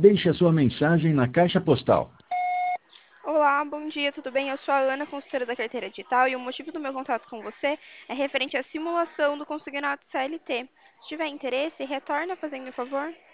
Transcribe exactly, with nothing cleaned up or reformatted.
Deixe a sua mensagem na caixa postal. Olá, bom dia, tudo bem? Eu sou a Ana, consultora da carteira digital, e o motivo do meu contato com você é referente à simulação do consignado C L T. Se tiver interesse, retorna fazendo um favor.